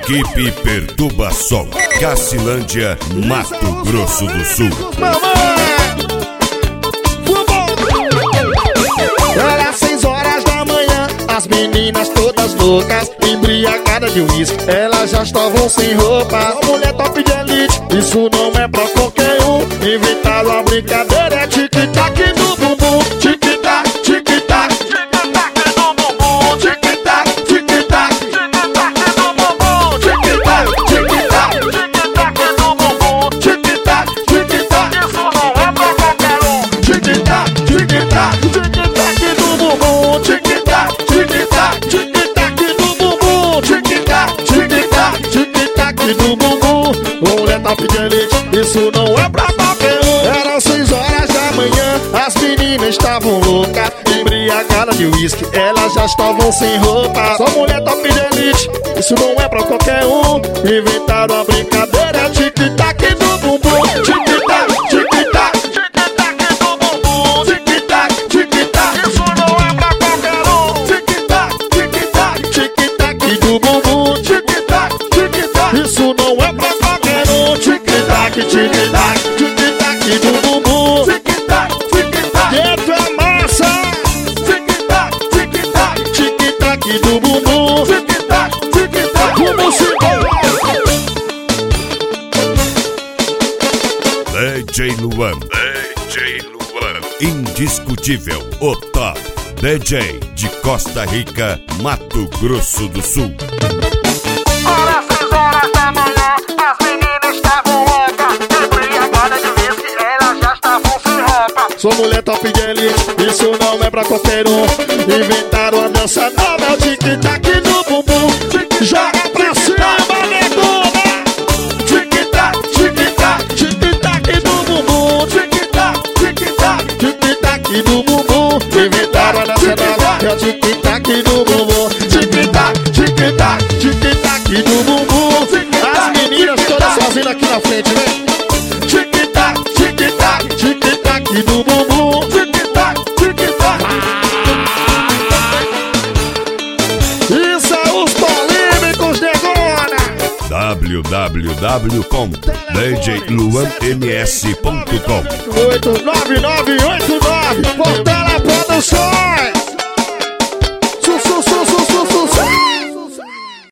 Equipe Perturbação, Cacilândia, Mato Grosso do Sul. Era 6 horas da manhã, as meninas todas loucas, embriagadas de uísque, elas já estavam sem roupa. A mulher top de elite, isso não é pra qualquer um. Inventaram a brincadeira, é tic-tac no bumbum. Tic-tac, tic-tac, tic-tac no bumbum. Tic-tac, tic-tac, tic-tac no bumbum. Tic-tac, tic-tac, tic-tac no bumbum. Tic-tac, tic-tac, isso não é pra qualquer um. Tic-tac, tic-tac, tic-tac no bumbum. Tic-tac, tic-tac, tic-tac no bumbum. Tic-tac, tic-tac, tic-tac no bumbum. Mulher top de elite, isso não é pra qualquer um. Eram 6 horas da manhã, as meninas estavam loucas, embriagadas de uísque, elas já estavam sem roupa. Só mulher top de elite, isso não é pra qualquer um. Inventaram a brincadeira, tic-tac no bumbum. Tic-tac, tic-tac, tic-tac no bumbum. Tic-tac, tic-tac, isso não é pra qualquer um. Tic-tac, tic-tac, tic-tac no bumbum. Tic-tac, tic-tac, isso não é pra qualquer um. Tic-tac, tic-tac, tic-tac no bumbum. Tic-tac, tic-tac, dentro é massa. Tic-tac, tic-tac, tic-tac no bumbum. Tic-tac, tic-tac, bumbum DJ Luan, indiscutível, o top DJ de Costa Rica, Mato Grosso do Sul. Era 6 horas da manhã, as meninas estavam loucas, embriagadas de uísque, elas já estavam sem roupa. Sou mulher top de elite, isso não é pra qualquer um. Inventaram a dança nova, é o tic-tac no bumbum. Joga pra cima, negona. Tic-tac, tic-tac, tic-tac no bumbum. Tic-tac, tic-tac, tic-tac no bumbum. Inventaram a dança nova, é o tic-tac no bumbum. Tic-tac, tic-tac, tic-tac no bumbum. As meninas todas sozinhas aqui na frente, vem. Tic-tac, tic-tac, tic-tac no bumbum. Tic-tac, tic-tac. Isso é os polêmicos, negona. www.djluanms.com 89989 Portela Produções.